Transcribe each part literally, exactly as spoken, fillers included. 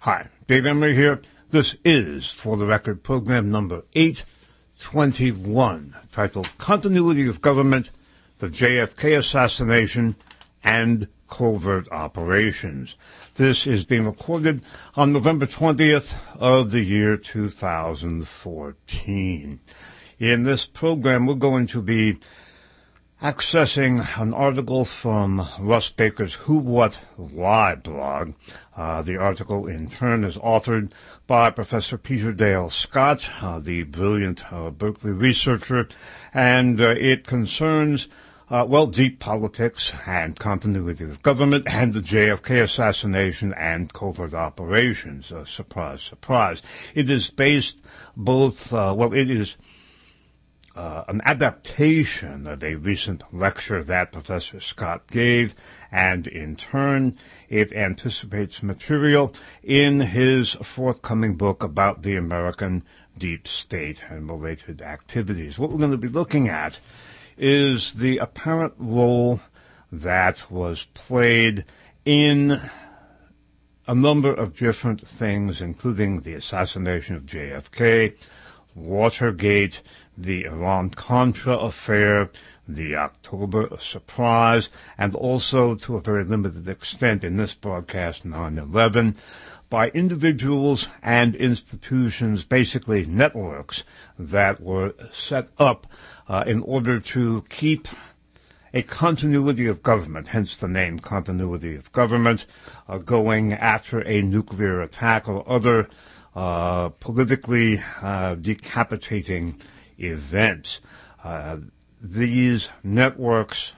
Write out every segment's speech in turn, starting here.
Hi, Dave Emery here. This is For the Record program number eight twenty-one, titled Continuity of Government, the J F K Assassination, and Covert Operations. This is being recorded on November twentieth of the year two thousand fourteen. In this program, we're going to be accessing an article from Russ Baker's Who, What, Why blog. Uh, the article, in turn, is authored by Professor Peter Dale Scott, uh, the brilliant uh, Berkeley researcher, and uh, it concerns, uh, well, deep politics and continuity of government and the J F K assassination and covert operations. Uh, surprise, surprise. It is based both, uh, well, it is Uh, an adaptation of a recent lecture that Professor Scott gave, and in turn, it anticipates material in his forthcoming book about the American deep state and related activities. What we're going to be looking at is the apparent role that was played in a number of different things, including the assassination of J F K, Watergate, the Iran-Contra affair, the October surprise, and also, to a very limited extent in this broadcast, nine eleven, by individuals and institutions, basically networks, that were set up uh, in order to keep a continuity of government, hence the name continuity of government, uh, going after a nuclear attack or other uh, politically uh, decapitating events. Uh, these networks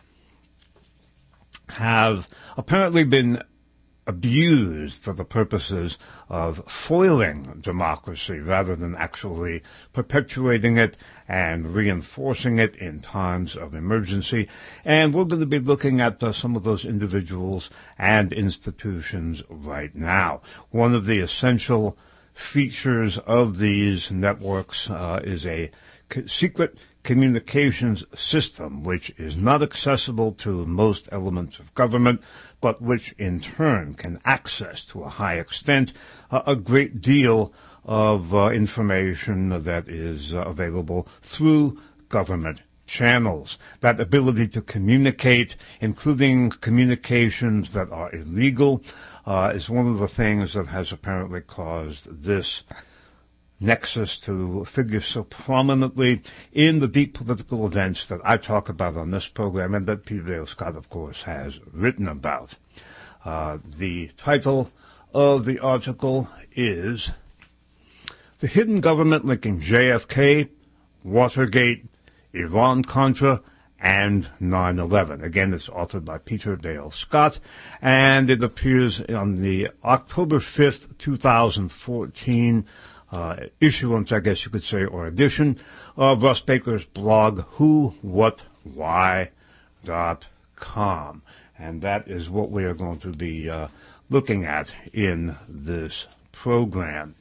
have apparently been abused for the purposes of foiling democracy rather than actually perpetuating it and reinforcing it in times of emergency. And we're going to be looking at uh, some of those individuals and institutions right now. One of the essential features of these networks uh, is a secret communications system, which is not accessible to most elements of government, but which in turn can access to a high extent uh, a great deal of uh, information that is uh, available through government channels. That ability to communicate, including communications that are illegal, uh, is one of the things that has apparently caused this nexus to figure so prominently in the deep political events that I talk about on this program and that Peter Dale Scott, of course, has written about. Uh, the title of the article is The Hidden Government Linking J F K, Watergate, Iran-Contra, and nine eleven. Again, it's authored by Peter Dale Scott, and it appears on the October fifth, twenty fourteen Uh, issuance, I guess you could say, or edition of Russ Baker's blog, who what why dot com. And that is what we are going to be uh, looking at in this program.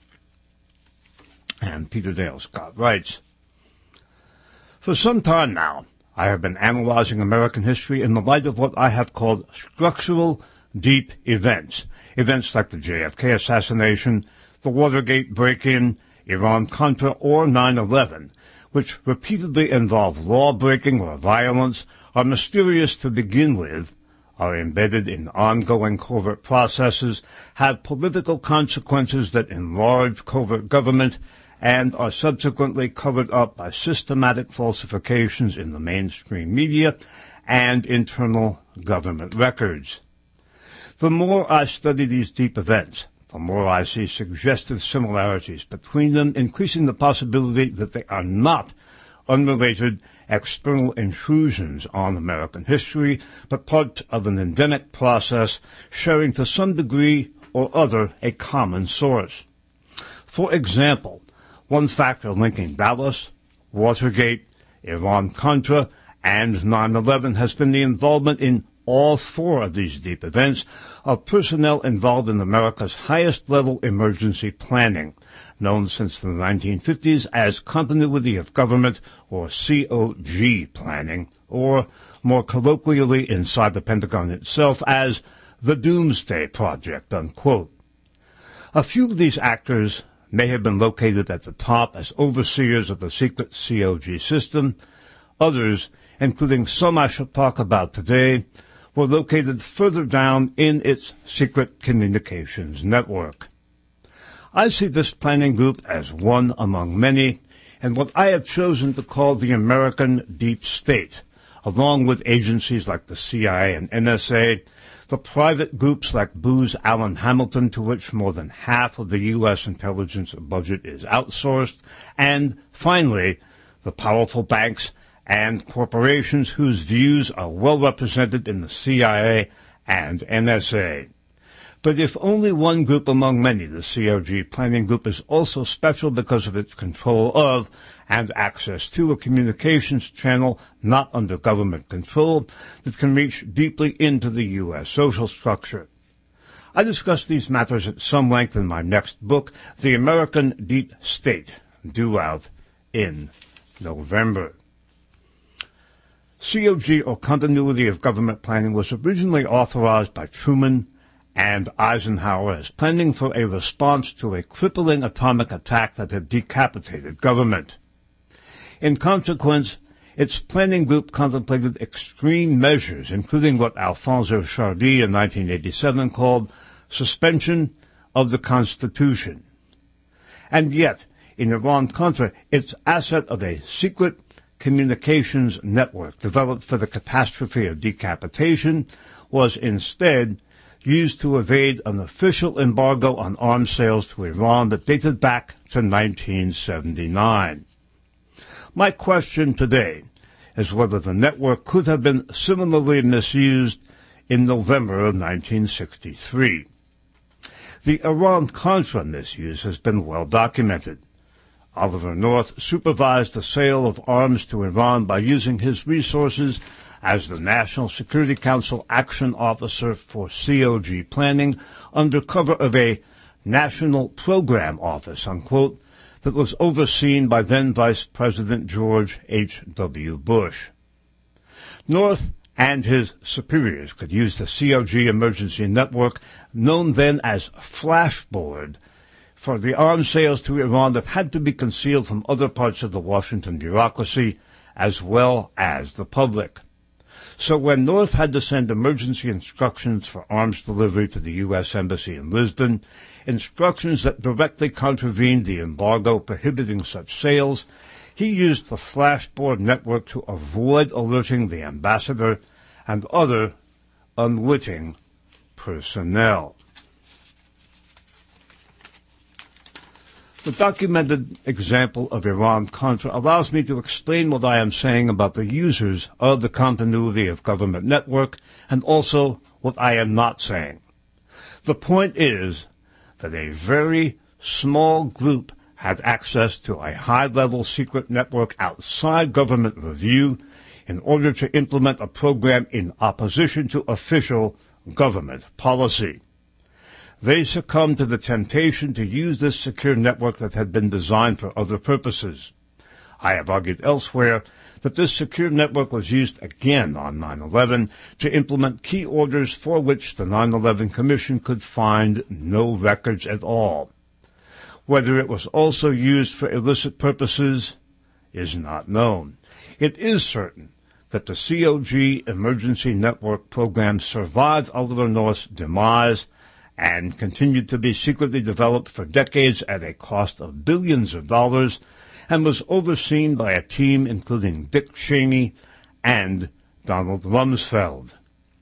And Peter Dale Scott writes, For some time now, I have been analyzing American history in the light of what I have called structural deep events. Events like the J F K assassination, the Watergate break-in, Iran-Contra, or nine eleven, which repeatedly involve law-breaking or violence, are mysterious to begin with, are embedded in ongoing covert processes, have political consequences that enlarge covert government, and are subsequently covered up by systematic falsifications in the mainstream media and internal government records. The more I study these deep events, the more I see suggestive similarities between them, increasing the possibility that they are not unrelated external intrusions on American history, but part of an endemic process sharing to some degree or other a common source. For example, one factor linking Dallas, Watergate, Iran-Contra, and nine eleven has been the involvement in all four of these deep events of personnel involved in America's highest-level emergency planning, known since the nineteen fifties as Continuity of Government, or C O G planning, or more colloquially inside the Pentagon itself as the Doomsday Project, unquote. A few of these actors may have been located at the top as overseers of the secret C O G system. Others, including some I shall talk about today, were located further down in its secret communications network. I see this planning group as one among many, and what I have chosen to call the American Deep State, along with agencies like the C I A and N S A, the private groups like Booz Allen Hamilton, to which more than half of the U S intelligence budget is outsourced, and finally, the powerful banks and corporations whose views are well represented in the C I A and N S A. But if only one group among many, the C O G planning group is also special because of its control of and access to a communications channel not under government control that can reach deeply into the U S social structure. I discuss these matters at some length in my next book, The American Deep State, due out in November. C O G, or Continuity of Government Planning, was originally authorized by Truman and Eisenhower as planning for a response to a crippling atomic attack that had decapitated government. In consequence, its planning group contemplated extreme measures, including what Alphonso Chardy in nineteen eighty-seven called suspension of the Constitution. And yet, in Iran-Contra, its asset of a secret communications network developed for the catastrophe of decapitation was instead used to evade an official embargo on arms sales to Iran that dated back to nineteen seventy-nine. My question today is whether the network could have been similarly misused in November of nineteen sixty-three. The Iran-Contra misuse has been well documented. Oliver North supervised the sale of arms to Iran by using his resources as the National Security Council Action Officer for C O G planning under cover of a National Program Office, unquote, that was overseen by then Vice President George H W Bush. North and his superiors could use the C O G emergency network, known then as Flashboard, for the arms sales to Iran that had to be concealed from other parts of the Washington bureaucracy as well as the public. So when North had to send emergency instructions for arms delivery to the U S Embassy in Lisbon, instructions that directly contravened the embargo prohibiting such sales, he used the Flashboard network to avoid alerting the ambassador and other unwitting personnel. The documented example of Iran-Contra allows me to explain what I am saying about the users of the Continuity of Government network and also what I am not saying. The point is that a very small group had access to a high-level secret network outside government review in order to implement a program in opposition to official government policy. They succumbed to the temptation to use this secure network that had been designed for other purposes. I have argued elsewhere that this secure network was used again on nine eleven to implement key orders for which the nine eleven Commission could find no records at all. Whether it was also used for illicit purposes is not known. It is certain that the C O G emergency network program survived Oliver North's demise and continued to be secretly developed for decades at a cost of billions of dollars, and was overseen by a team including Dick Cheney and Donald Rumsfeld.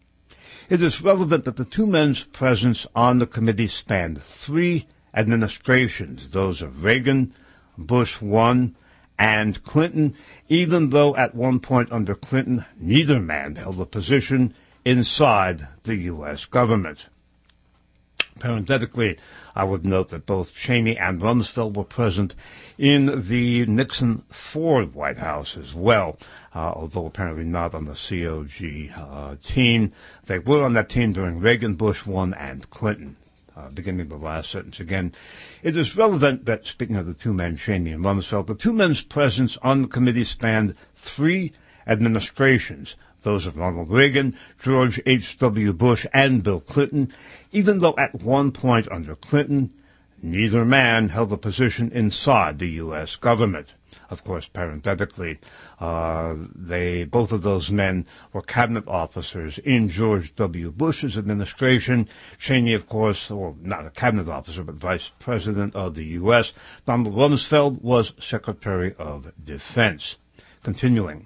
It is relevant that the two men's presence on the committee spanned three administrations, those of Reagan, Bush one, and Clinton, even though at one point under Clinton neither man held a position inside the U S government. Parenthetically, I would note that both Cheney and Rumsfeld were present in the Nixon-Ford White House as well, uh, although apparently not on the C O G uh, team. They were on that team during Reagan, Bush one, and Clinton. Uh, beginning the last sentence again. It is relevant that, speaking of the two men, Cheney and Rumsfeld, the two men's presence on the committee spanned three administrations, those of Ronald Reagan, George H W Bush, and Bill Clinton, even though at one point under Clinton, Neither man held a position inside the U S government. Of course, parenthetically, uh, they, both of those men were cabinet officers in George W. Bush's administration. Cheney, of course, well, not a cabinet officer, but vice president of the U S. Donald Rumsfeld was Secretary of Defense. Continuing.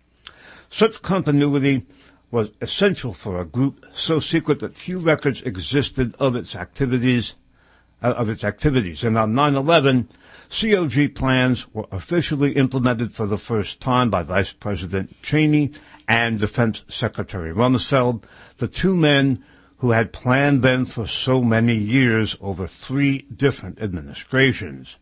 Such continuity was essential for a group so secret that few records existed of its activities, uh, of its activities. And on nine eleven, C O G plans were officially implemented for the first time by Vice President Cheney and Defense Secretary Rumsfeld, the two men who had planned them for so many years over three different administrations.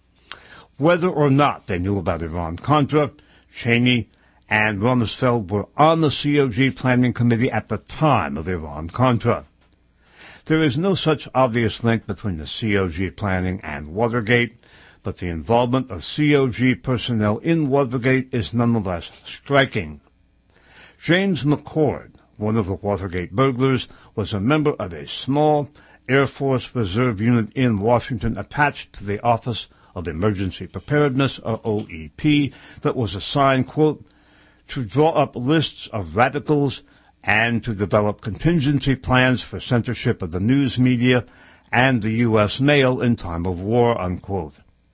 Whether or not they knew about Iran-Contra, Cheney and Rumsfeld were on the C O G Planning Committee at the time of Iran-Contra. There is no such obvious link between the C O G planning and Watergate, but the involvement of C O G personnel in Watergate is nonetheless striking. James McCord, one of the Watergate burglars, was a member of a small Air Force Reserve unit in Washington attached to the Office of Emergency Preparedness, or O E P, that was assigned, quote, to draw up lists of radicals and to develop contingency plans for censorship of the news media and the U S mail in time of war, unquote.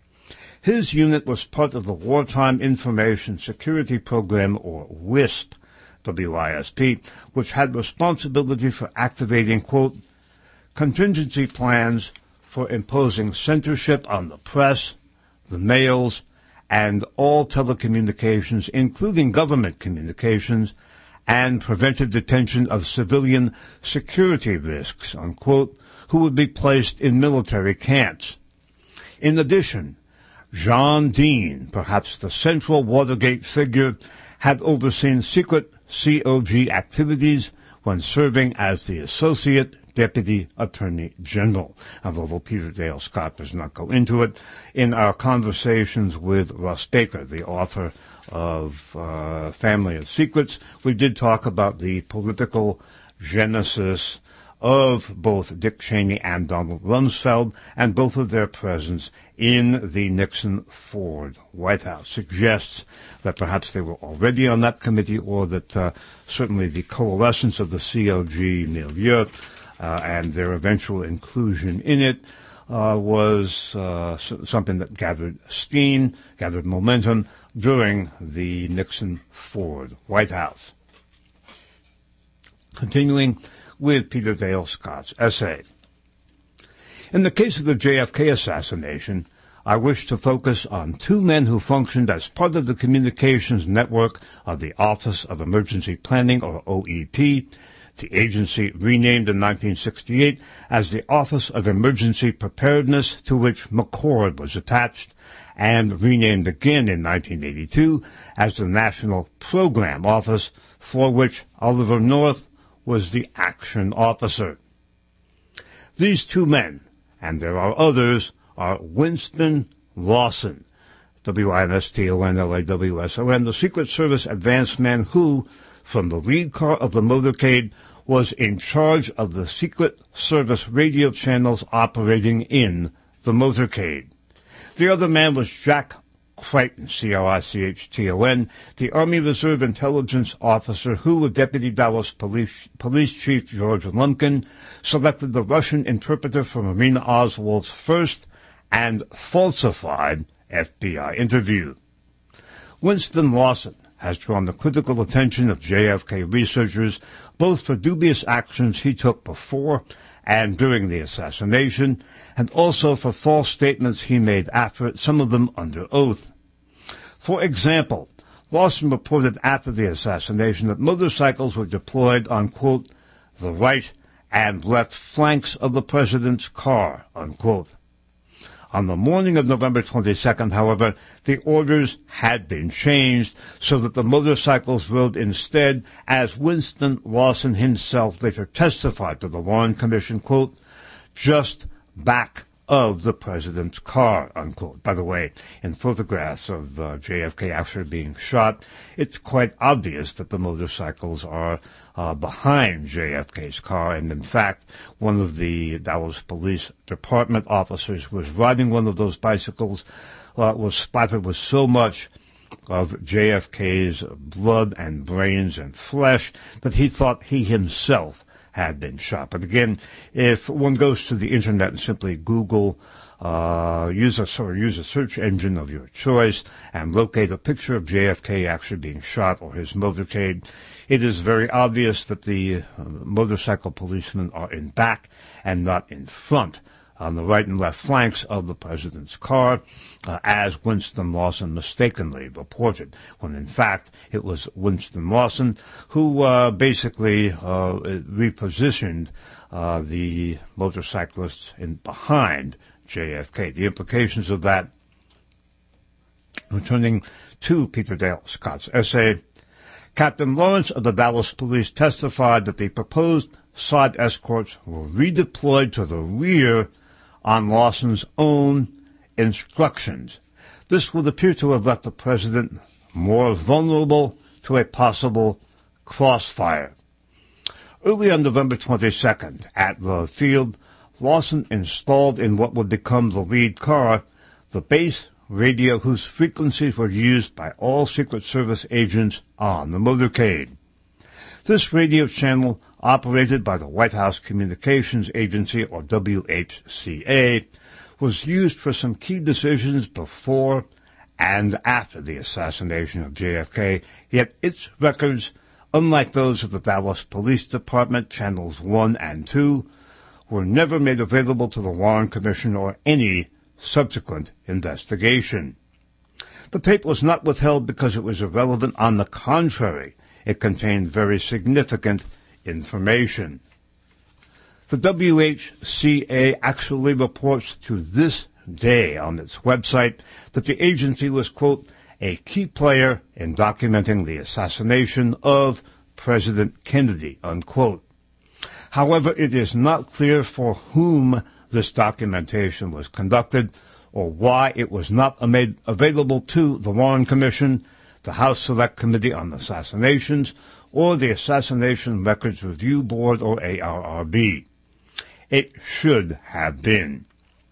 His unit was part of the Wartime Information Security Program, or WISP, W I S P, which had responsibility for activating, quote, contingency plans for imposing censorship on the press, the mails, and all telecommunications, including government communications, and preventive detention of civilian security risks, unquote, who would be placed in military camps. In addition, John Dean, perhaps the central Watergate figure, had overseen secret C O G activities when serving as the Associate Deputy Attorney General. And although Peter Dale Scott does not go into it, in our conversations with Russ Baker, the author of uh, Family of Secrets, we did talk about the political genesis of both Dick Cheney and Donald Rumsfeld, and both of their presence in the Nixon-Ford White House suggests that perhaps they were already on that committee, or that uh, certainly the coalescence of the C O G milieu uh, and their eventual inclusion in it uh, was uh, something that gathered steam, gathered momentum during the Nixon-Ford White House. Continuing with Peter Dale Scott's essay. In the case of the J F K assassination, I wish to focus on two men who functioned as part of the communications network of the Office of Emergency Planning, or O E P, the agency renamed in nineteen sixty-eight as the Office of Emergency Preparedness, to which McCord was attached, and renamed again in nineteen eighty-two as the National Program Office, for which Oliver North was the action officer. These two men, and there are others, are Winston Lawson, W I N S T O N L A W S O N, the Secret Service advance man who, from the lead car of the motorcade, was in charge of the Secret Service radio channels operating in the motorcade. The other man was Jack Crichton, C R I C H T O N, the Army Reserve Intelligence Officer who, with Deputy Dallas Police, Police Chief George Lumpkin, selected the Russian interpreter for Marina Oswald's first and falsified F B I interview. Winston Lawson has drawn the critical attention of J F K researchers both for dubious actions he took before and during the assassination, and also for false statements he made after it, some of them under oath. For example, Lawson reported after the assassination that motorcycles were deployed on, quote, the right and left flanks of the president's car, unquote. On the morning of November twenty-second, however, the orders had been changed so that the motorcycles rode instead, as Winston Lawson himself later testified to the Warren Commission, quote, just back of the president's car, unquote. By the way, in photographs of uh, J F K actually being shot, it's quite obvious that the motorcycles are uh, behind J F K's car. And in fact, one of the Dallas Police Department officers who was riding one of those bicycles uh, was splattered with so much of J F K's blood and brains and flesh that he thought he himself had been shot. But again, if one goes to the internet and simply Google, uh, use a, sorry, use a search engine of your choice and locate a picture of J F K actually being shot or his motorcade, it is very obvious that the uh, motorcycle policemen are in back and not in front, on the right and left flanks of the president's car, uh, as Winston Lawson mistakenly reported, when in fact it was Winston Lawson who uh, basically uh, repositioned uh, the motorcyclists in behind J F K. The implications of that, returning to Peter Dale Scott's essay, Captain Lawrence of the Dallas Police testified that the proposed side escorts were redeployed to the rear on Lawson's own instructions. This would appear to have left the president more vulnerable to a possible crossfire. Early on November twenty-second, at the field, Lawson installed in what would become the lead car the base radio whose frequencies were used by all Secret Service agents on the motorcade. This radio channel, operated by the White House Communications Agency, or W H C A, was used for some key decisions before and after the assassination of J F K, yet its records, unlike those of the Dallas Police Department, Channels one and two, were never made available to the Warren Commission or any subsequent investigation. The tape was not withheld because it was irrelevant. On the contrary, it contained very significant information. The W H C A actually reports to this day on its website that the agency was, quote, a key player in documenting the assassination of President Kennedy, unquote. However, it is not clear for whom this documentation was conducted or why it was not made available to the Warren Commission, the House Select Committee on Assassinations, or the Assassination Records Review Board, or A R R B. It should have been.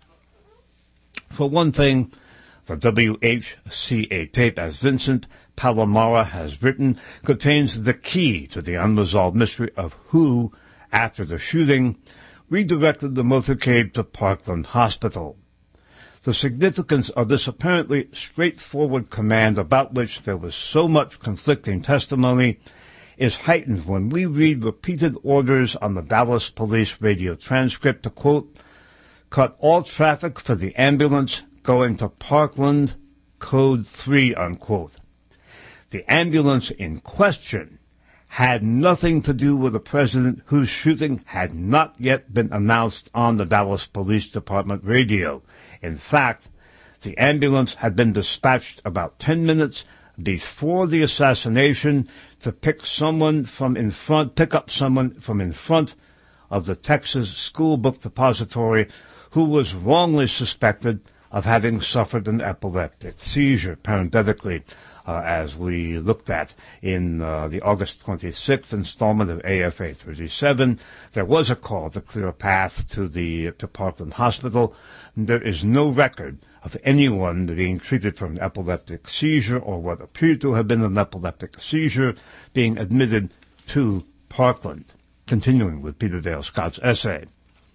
For one thing, the W H C A tape, as Vincent Palomara has written, contains the key to the unresolved mystery of who, after the shooting, redirected the motorcade to Parkland Hospital. The significance of this apparently straightforward command, about which there was so much conflicting testimony, is heightened when we read repeated orders on the Dallas Police radio transcript to, quote, cut all traffic for the ambulance going to Parkland, code three, unquote. The ambulance in question had nothing to do with the president, whose shooting had not yet been announced on the Dallas Police Department radio. In fact, the ambulance had been dispatched about ten minutes before the assassination to pick someone from in front, pick up someone from in front of the Texas School Book Depository who was wrongly suspected of having suffered an epileptic seizure, parenthetically, uh, as we looked at in uh, the August twenty-sixth installment of A F A thirty-seven. There was a call to clear a path to the to Parkland Hospital. There is no record of anyone being treated for an epileptic seizure or what appeared to have been an epileptic seizure being admitted to Parkland. Continuing with Peter Dale Scott's essay.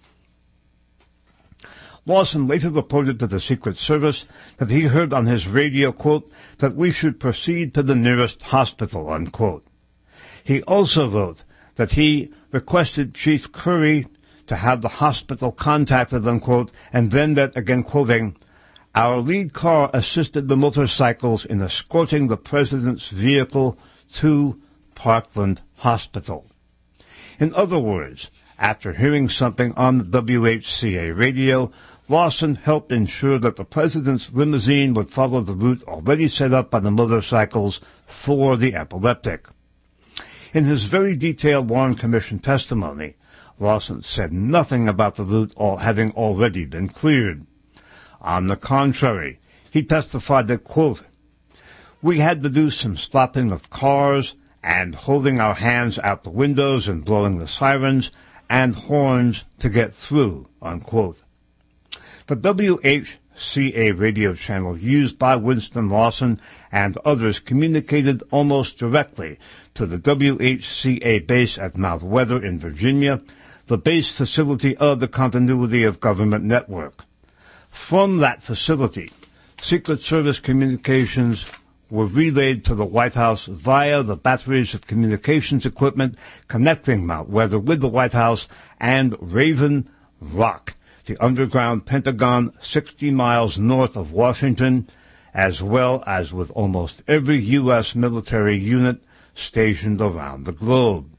Lawson later reported to the Secret Service that he heard on his radio, quote, that we should proceed to the nearest hospital, unquote. He also wrote that he requested Chief Curry to have the hospital contacted, unquote, and then that, again quoting, our lead car assisted the motorcycles in escorting the president's vehicle to Parkland Hospital. In other words, after hearing something on the W H C A radio, Lawson helped ensure that the president's limousine would follow the route already set up by the motorcycles for the epileptic. In his very detailed Warren Commission testimony, Lawson said nothing about the route all having already been cleared. On the contrary, he testified that, quote, "We had to do some stopping of cars and holding our hands out the windows and blowing the sirens and horns to get through," unquote. The W H C A radio channel used by Winston Lawson and others communicated almost directly to the W H C A base at Mount Weather in Virginia, the base facility of the Continuity of Government Network. From that facility, Secret Service communications were relayed to the White House via the batteries of communications equipment connecting Mount Weather with the White House and Raven Rock, the underground Pentagon sixty miles north of Washington, as well as with almost every U S military unit stationed around the globe.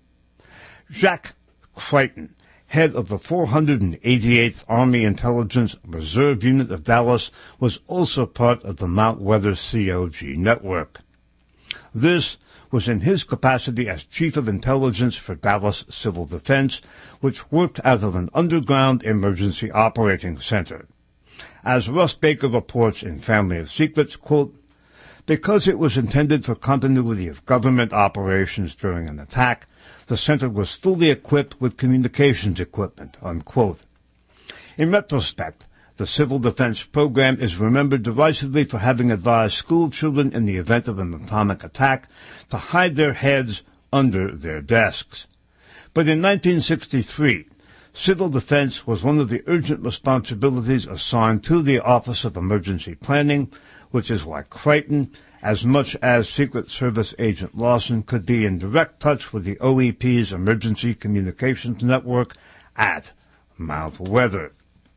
Jack Crichton, head of the four hundred eighty-eighth Army Intelligence Reserve Unit of Dallas, was also part of the Mount Weather C O G network. This was in his capacity as Chief of Intelligence for Dallas Civil Defense, which worked out of an underground emergency operating center. As Russ Baker reports in Family of Secrets, quote, "Because it was intended for continuity of government operations during an attack, the center was fully equipped with communications equipment," unquote. In retrospect, the Civil Defense Program is remembered derisively for having advised school children in the event of an atomic attack to hide their heads under their desks. But in nineteen sixty-three, civil defense was one of the urgent responsibilities assigned to the Office of Emergency Planning, which is why Crichton, as much as Secret Service Agent Lawson, could be in direct touch with the O E P's Emergency Communications Network at Mount Weather.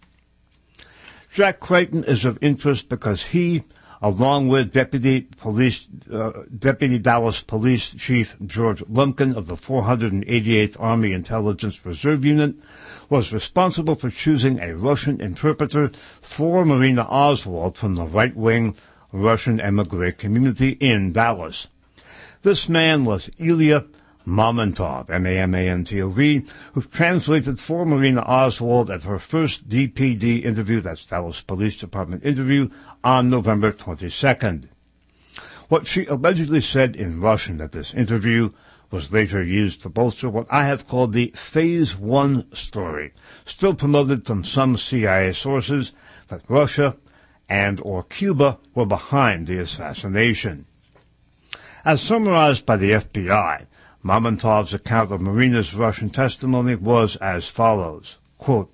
Jack Crichton is of interest because he, along with Deputy Police, uh, Deputy Dallas Police Chief George Lumpkin of the four hundred eighty-eighth Army Intelligence Reserve Unit, was responsible for choosing a Russian interpreter for Marina Oswald from the right-wing Russian emigre community in Dallas. This man was Ilya Mamontov, M A M A N T O V, who translated for Marina Oswald at her first D P D interview, that's Dallas Police Department interview, on November twenty-second. What she allegedly said in Russian at this interview was later used to bolster what I have called the Phase One story, still promoted from some C I A sources, that Russia and or Cuba were behind the assassination. As summarized by the F B I, Mamontov's account of Marina's Russian testimony was as follows, quote,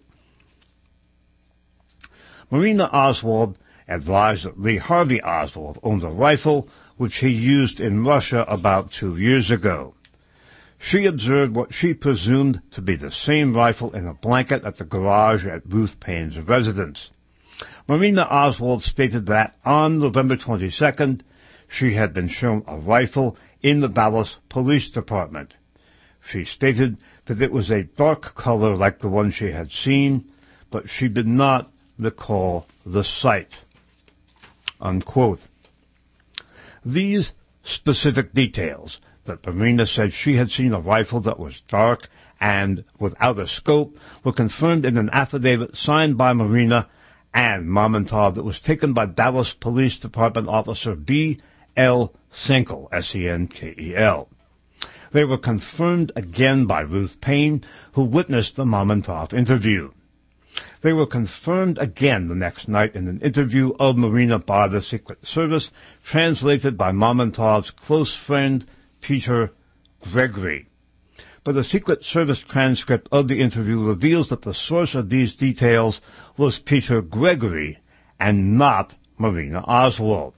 "Marina Oswald advised that Lee Harvey Oswald owned a rifle which he used in Russia about two years ago. She observed what she presumed to be the same rifle in a blanket at the garage at Ruth Payne's residence. Marina Oswald stated that on November twenty-second, she had been shown a rifle in the Dallas Police Department. She stated that it was a dark color like the one she had seen, but she did not recall the sight," unquote. These specific details, that Marina said she had seen a rifle that was dark and without a scope, were confirmed in an affidavit signed by Marina and Mamontov that was taken by Dallas Police Department Officer B. L. Senkel, S E N K E L. They were confirmed again by Ruth Payne, who witnessed the Mamontov interview. They were confirmed again the next night in an interview of Marina by the Secret Service, translated by Mamontov's close friend, Peter Gregory. But the Secret Service transcript of the interview reveals that the source of these details was Peter Gregory and not Marina Oswald.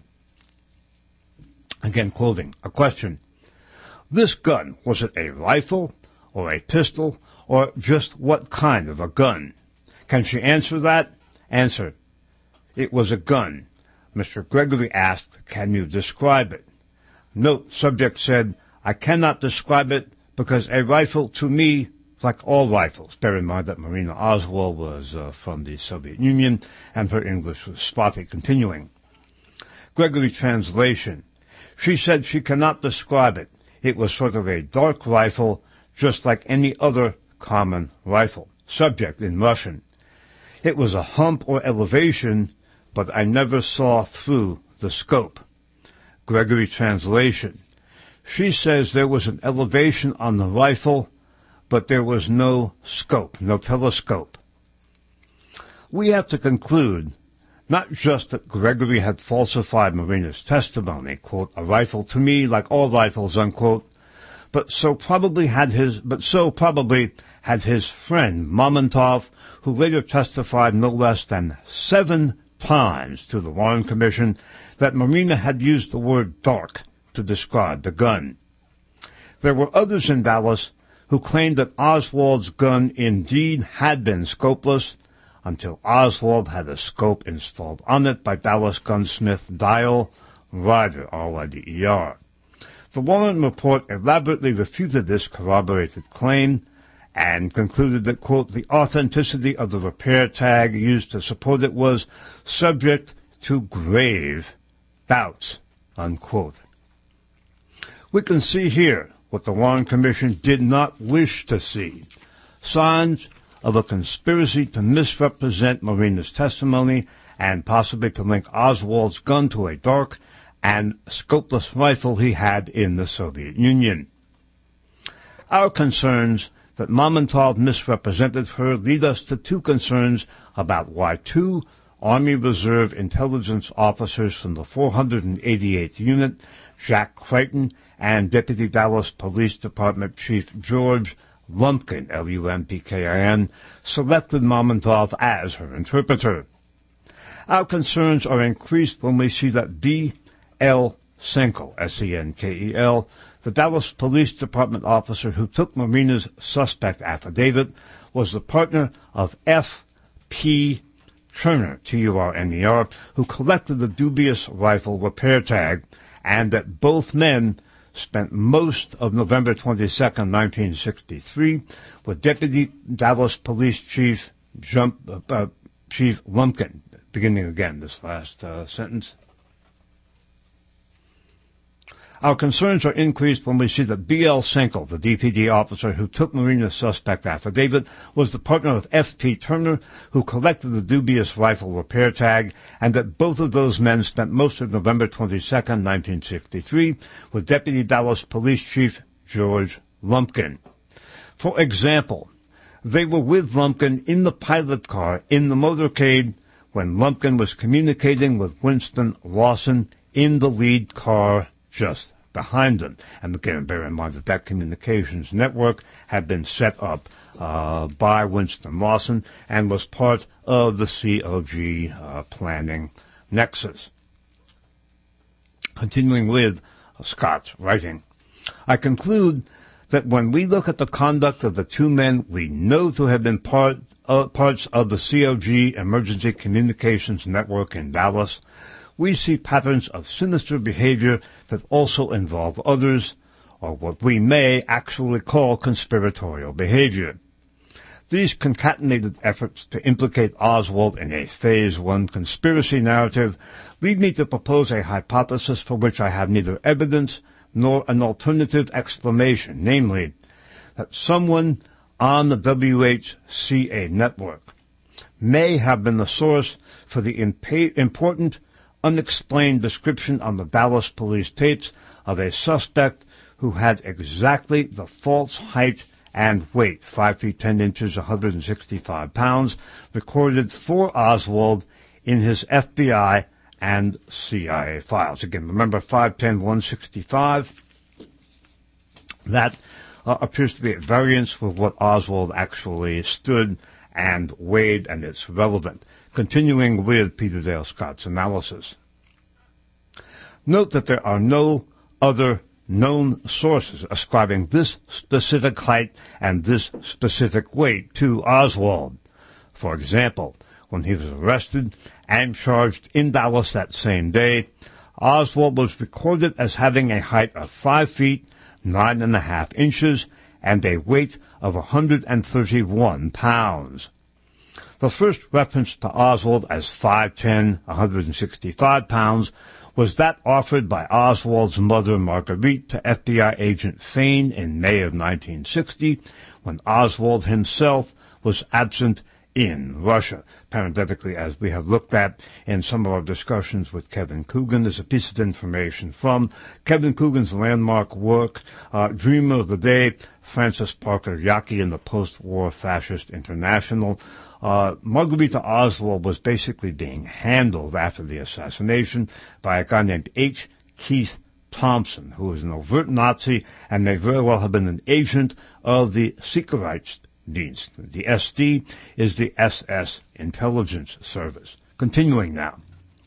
Again quoting, a question. "This gun, was it a rifle or a pistol or just what kind of a gun? Can she answer that?" Answer. "It was a gun." Mister Gregory asked, "Can you describe it?" Note, subject said, "I cannot describe it because a rifle to me, like all rifles." Bear in mind that Marina Oswald was uh, from the Soviet Union and her English was spotty. Continuing. Gregory translation. "She said she cannot describe it. It was sort of a dark rifle, just like any other common rifle. Subject in Russian. It was a hump or elevation, but I never saw through the scope. Gregory translation. She says there was an elevation on the rifle, but there was no scope, no telescope. We have to conclude not just that Gregory had falsified Marina's testimony, quote, a rifle to me like all rifles, unquote, but so probably had his, but so probably had his friend Mamontov, who later testified no less than seven times to the Warren Commission that Marina had used the word dark to describe the gun. There were others in Dallas who claimed that Oswald's gun indeed had been scopeless until Oswald had a scope installed on it by Dallas gunsmith Dial Ryder, R Y D E R. The Warren report elaborately refuted this corroborated claim and concluded that, quote, the authenticity of the repair tag used to support it was subject to grave doubts, unquote. We can see here what the Warren Commission did not wish to see, signs of a conspiracy to misrepresent Marina's testimony and possibly to link Oswald's gun to a dark and scopeless rifle he had in the Soviet Union. Our concerns that Mamontov misrepresented her lead us to two concerns about why two Army Reserve intelligence officers from the four hundred eighty-eighth Unit, Jack Creighton, and Deputy Dallas Police Department Chief George Lumpkin, L U M P K I N, selected Mamontov as her interpreter. Our concerns are increased when we see that B. L. Senkel, S E N K E L, the Dallas Police Department officer who took Marina's suspect affidavit, was the partner of F. P. Turner, T U R N E R, who collected the dubious rifle repair tag, and that both men spent most of November twenty-second, nineteen sixty-three, with Deputy Dallas Police Chief Jump, uh, uh, Chief Lumpkin. Beginning again, this last uh, sentence. Our concerns are increased when we see that B L. Senkel, the D P D officer who took Marina's suspect affidavit, was the partner of F P. Turner, who collected the dubious rifle repair tag, and that both of those men spent most of November twenty-second, nineteen sixty-three, with Deputy Dallas Police Chief George Lumpkin. For example, they were with Lumpkin in the pilot car in the motorcade when Lumpkin was communicating with Winston Lawson in the lead car just behind them. And again, bear in mind that that communications network had been set up uh, by Winston Lawson and was part of the C O G uh, planning nexus. Continuing with uh, Scott's writing, I conclude that when we look at the conduct of the two men we know to have been part uh, parts of the C O G emergency communications network in Dallas, we see patterns of sinister behavior that also involve others, or what we may actually call conspiratorial behavior. These concatenated efforts to implicate Oswald in a Phase One conspiracy narrative lead me to propose a hypothesis for which I have neither evidence nor an alternative explanation, namely, that someone on the W H C A network may have been the source for the impa- important unexplained description on the Dallas police tapes of a suspect who had exactly the false height and weight, five feet ten inches, one hundred sixty-five pounds, recorded for Oswald in his F B I and C I A files. Again, remember five ten, one sixty-five. That uh, appears to be at variance with what Oswald actually stood and weighed, and it's relevant. Continuing with Peter Dale Scott's analysis. Note that there are no other known sources ascribing this specific height and this specific weight to Oswald. For example, when he was arrested and charged in Dallas that same day, Oswald was recorded as having a height of five feet, nine and a half inches, and a weight of one hundred thirty-one pounds. The first reference to Oswald as five ten, one hundred sixty-five pounds was that offered by Oswald's mother, Marguerite, to F B I agent Fain in May of nineteen sixty, when Oswald himself was absent in Russia. Parenthetically, as we have looked at in some of our discussions with Kevin Coogan, there's a piece of information from Kevin Coogan's landmark work, uh, Dreamer of the Day, Francis Parker Yockey and the Post-War Fascist International. Uh, Margarita Oswald was basically being handled after the assassination by a guy named H. Keith Thompson, who was an overt Nazi and may very well have been an agent of the Sicherheitsdienst. The S D is the S S Intelligence Service. Continuing now.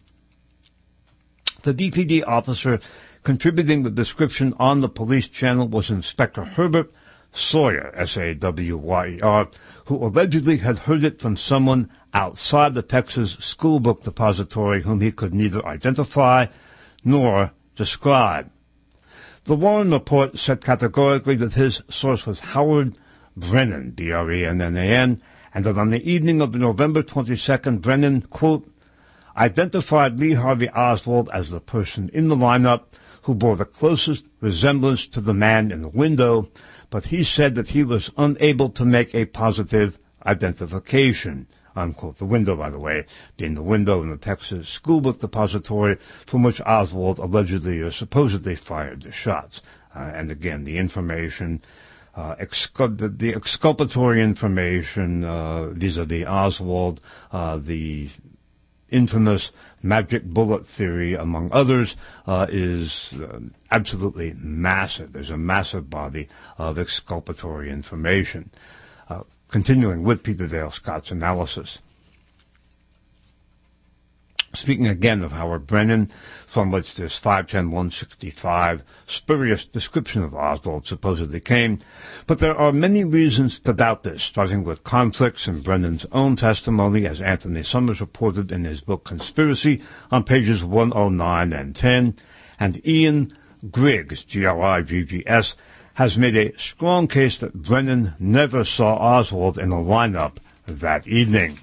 The D P D officer contributing the description on the police channel was Inspector Herbert Sawyer, S A W Y E R, who allegedly had heard it from someone outside the Texas School Book Depository whom he could neither identify nor describe. The Warren report said categorically that his source was Howard Brennan, B R E N N A N, and that on the evening of November twenty-second, Brennan, quote, identified Lee Harvey Oswald as the person in the lineup who bore the closest resemblance to the man in the window, but he said that he was unable to make a positive identification, unquote. The window, by the way, being the window in the Texas School Book Depository from which Oswald allegedly or supposedly fired the shots. Uh, and again, the information, uh, excul- the, the exculpatory information uh, vis-a-vis Oswald, uh, the infamous magic bullet theory, among others, uh, is uh, absolutely massive. There's a massive body of exculpatory information. Uh, continuing with Peter Dale Scott's analysis. Speaking again of Howard Brennan, from which this five ten one sixty-five spurious description of Oswald supposedly came, but there are many reasons to doubt this, starting with conflicts in Brennan's own testimony, as Anthony Summers reported in his book Conspiracy on pages one oh nine and ten, and Ian Griggs, G R I G G S, has made a strong case that Brennan never saw Oswald in a lineup that evening.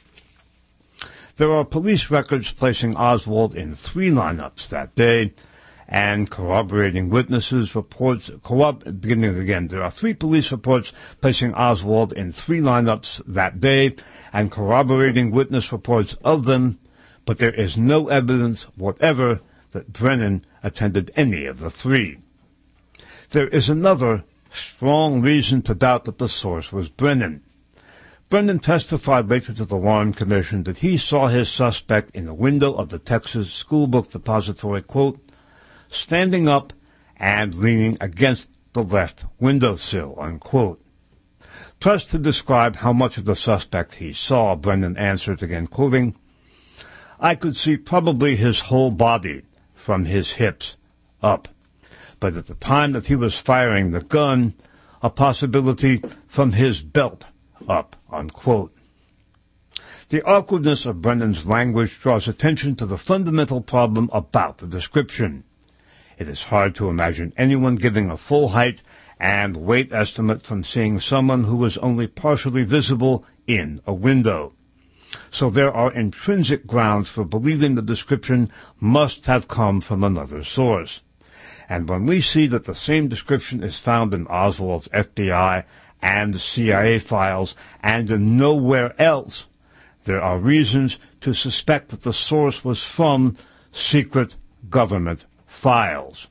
There are police records placing Oswald in three lineups that day, and corroborating witnesses reports, corrob- beginning again, there are three police reports placing Oswald in three lineups that day, and corroborating witness reports of them, but there is no evidence whatever that Brennan attended any of the three. There is another strong reason to doubt that the source was Brennan. Brennan testified later to the Warren Commission that he saw his suspect in the window of the Texas School Book Depository, quote, standing up and leaning against the left windowsill, unquote. Pressed to describe how much of the suspect he saw, Brennan answered, again quoting, I could see probably his whole body from his hips up, but at the time that he was firing the gun, a possibility from his belt up, unquote. The awkwardness of Brennan's language draws attention to the fundamental problem about the description. It is hard to imagine anyone giving a full height and weight estimate from seeing someone who was only partially visible in a window. So there are intrinsic grounds for believing the description must have come from another source. And when we see that the same description is found in Oswald's F B I and C I A files, and nowhere else, there are reasons to suspect that the source was from secret government files.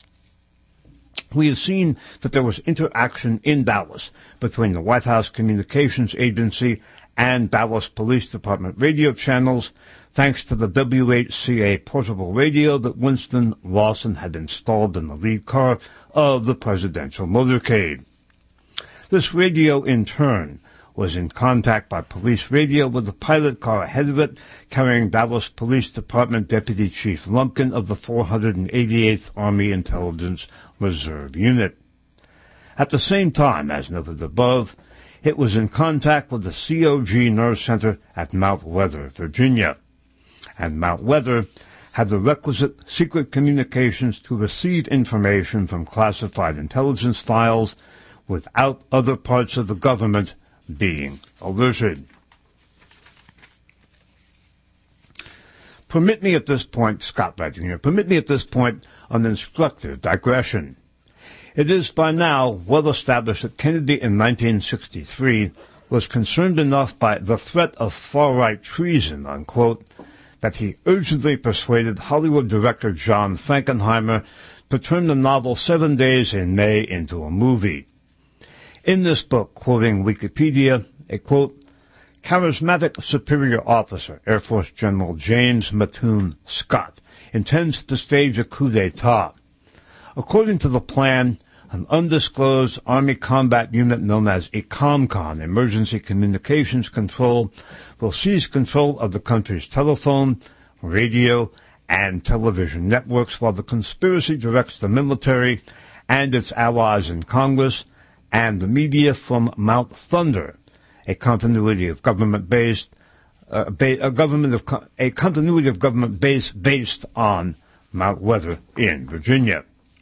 We have seen that there was interaction in Dallas between the White House Communications Agency and Dallas Police Department radio channels, thanks to the W H C A portable radio that Winston Lawson had installed in the lead car of the presidential motorcade. This radio, in turn, was in contact by police radio with the pilot car ahead of it, carrying Dallas Police Department Deputy Chief Lumpkin of the four hundred eighty-eighth Army Intelligence Reserve Unit. At the same time, as noted above, it was in contact with the C O G Nerve Center at Mount Weather, Virginia. And Mount Weather had the requisite secret communications to receive information from classified intelligence files without other parts of the government being alerted. Permit me at this point, Scott writing here, permit me at this point an instructive digression. It is by now well established that Kennedy in nineteen sixty-three was concerned enough by the threat of far-right treason, unquote, that he urgently persuaded Hollywood director John Frankenheimer to turn the novel Seven Days in May into a movie. In this book, quoting Wikipedia, a, quote, charismatic superior officer, Air Force General James Mattoon Scott, intends to stage a coup d'etat. According to the plan, an undisclosed Army combat unit known as ECOMCON, Emergency Communications Control, will seize control of the country's telephone, radio, and television networks while the conspiracy directs the military and its allies in Congress and the media from Mount Thunder, a continuity of government based, uh, ba- a government of co- a continuity of government base based on Mount Weather in Virginia.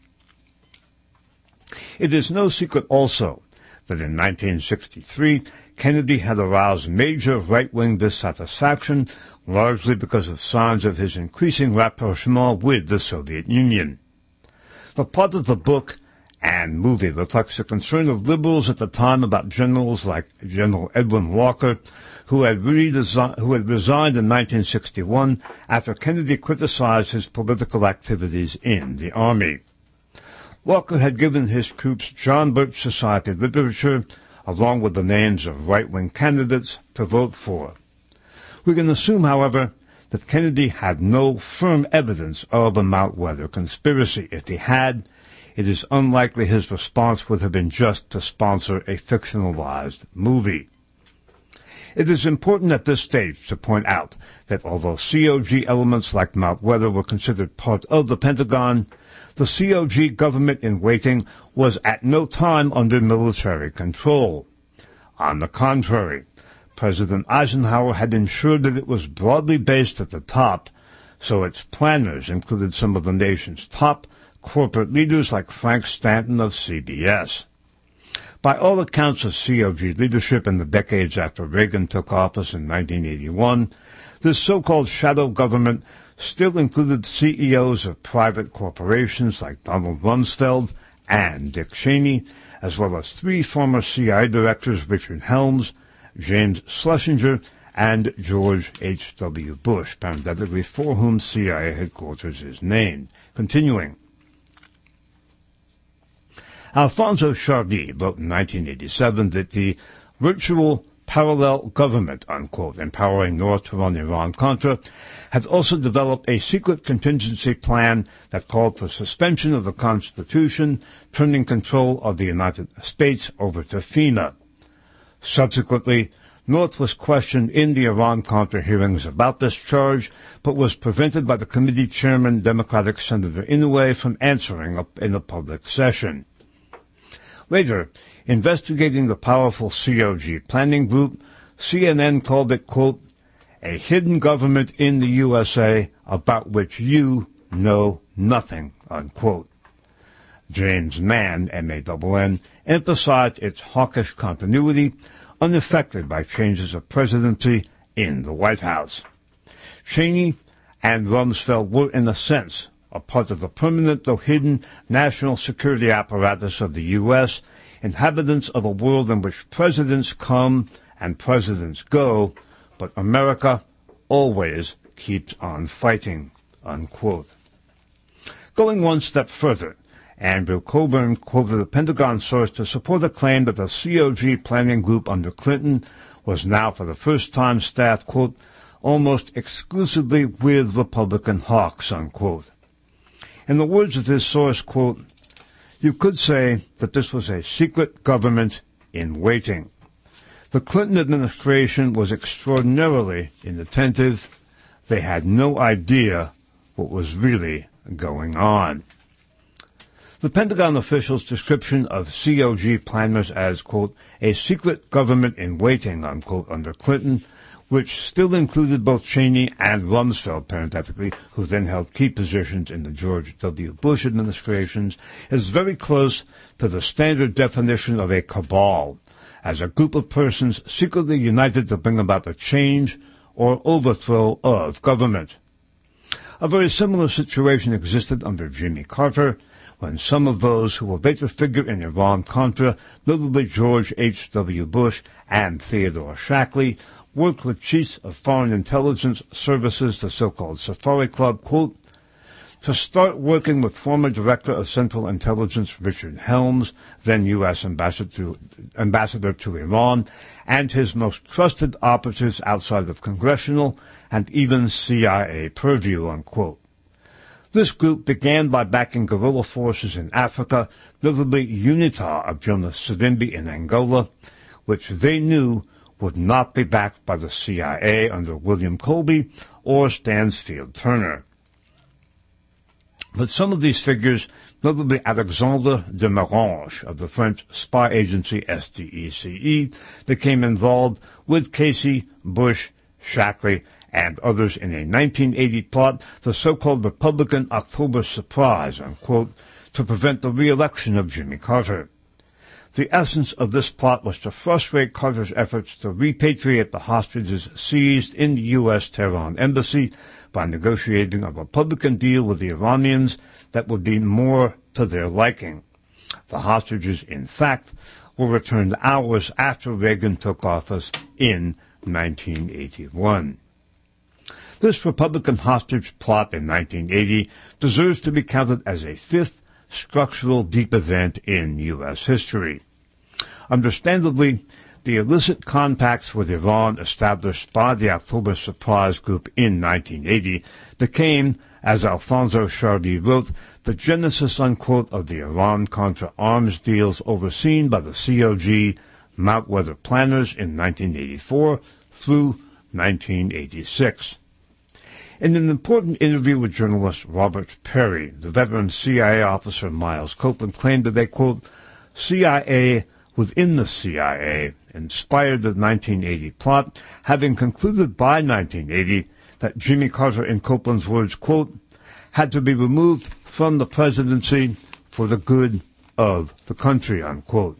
It is no secret also that in nineteen sixty-three, Kennedy had aroused major right-wing dissatisfaction, largely because of signs of his increasing rapprochement with the Soviet Union. The plot of the book and movie reflects the concern of liberals at the time about generals like General Edwin Walker, who had, redesi- who had resigned in nineteen sixty-one after Kennedy criticized his political activities in the Army. Walker had given his troops John Birch Society literature, along with the names of right-wing candidates to vote for. We can assume, however, that Kennedy had no firm evidence of a Mount Weather conspiracy. If he had, it is unlikely his response would have been just to sponsor a fictionalized movie. It is important at this stage to point out that although C O G elements like Mount Weather were considered part of the Pentagon, the C O G government in waiting was at no time under military control. On the contrary, President Eisenhower had ensured that it was broadly based at the top, so its planners included some of the nation's top corporate leaders like Frank Stanton of C B S. By all accounts of C O G leadership in the decades after Reagan took office in nineteen eighty-one, this so-called shadow government still included C E Os of private corporations like Donald Rumsfeld and Dick Cheney, as well as three former C I A directors, Richard Helms, James Schlesinger, and George H W Bush, parenthetically, for whom C I A headquarters is named. Continuing. Alfonso Chardy wrote in nineteen eighty-seven that the virtual parallel government, unquote, empowering North to run Iran-Contra, had also developed a secret contingency plan that called for suspension of the Constitution, turning control of the United States over to FEMA. Subsequently, North was questioned in the Iran-Contra hearings about this charge, but was prevented by the committee chairman, Democratic Senator Inouye, from answering in a public session. Later, investigating the powerful C O G planning group, C N N called it, quote, a hidden government in the U S A about which you know nothing, unquote. James Mann, M A N N, emphasized its hawkish continuity, unaffected by changes of presidency in the White House. Cheney and Rumsfeld were, in a sense, a part of the permanent, though hidden, national security apparatus of the U S, inhabitants of a world in which presidents come and presidents go, but America always keeps on fighting, unquote. Going one step further, Andrew Coburn quoted a Pentagon source to support a claim that the C O G planning group under Clinton was now for the first time staffed, quote, almost exclusively with Republican hawks, unquote. In the words of his source, quote, you could say that this was a secret government in waiting. The Clinton administration was extraordinarily inattentive. They had no idea what was really going on. The Pentagon official's description of C O G planners as, quote, a secret government in waiting, unquote, under Clinton, which still included both Cheney and Rumsfeld, parenthetically, who then held key positions in the George W. Bush administrations, is very close to the standard definition of a cabal, as a group of persons secretly united to bring about a change or overthrow of government. A very similar situation existed under Jimmy Carter, when some of those who will later figure in Iran-Contra, notably George H W. Bush and Theodore Shackley, worked with chiefs of foreign intelligence services, the so-called Safari Club, quote, to start working with former Director of Central Intelligence Richard Helms, then U S Ambassador to, Ambassador to Iran, and his most trusted operatives outside of congressional and even C I A purview, unquote. This group began by backing guerrilla forces in Africa, notably UNITA of Jonas Savimbi in Angola, which they knew would not be backed by the C I A under William Colby or Stansfield Turner. But some of these figures, notably Alexandre de Mérange of the French spy agency S D E C E, became involved with Casey, Bush, Shackley, and others in a nineteen eighty plot, the so-called Republican October Surprise, unquote, to prevent the re-election of Jimmy Carter. The essence of this plot was to frustrate Carter's efforts to repatriate the hostages seized in the U S Tehran embassy by negotiating a Republican deal with the Iranians that would be more to their liking. The hostages, in fact, were returned hours after Reagan took office in nineteen eighty-one. This Republican hostage plot in nineteen eighty deserves to be counted as a fifth structural deep event in U S history. Understandably, the illicit contacts with Iran established by the October Surprise Group in nineteen eighty became, as Alfonso Charby wrote, the genesis, unquote, of the Iran-Contra arms deals overseen by the C O G Mount Weather planners in nineteen eighty-four through nineteen eighty-six. In an important interview with journalist Robert Perry, the veteran C I A officer Miles Copeland claimed that they, quote, C I A within the C I A inspired the nineteen eighty plot, having concluded by nineteen eighty that Jimmy Carter, in Copeland's words, quote, had to be removed from the presidency for the good of the country, unquote.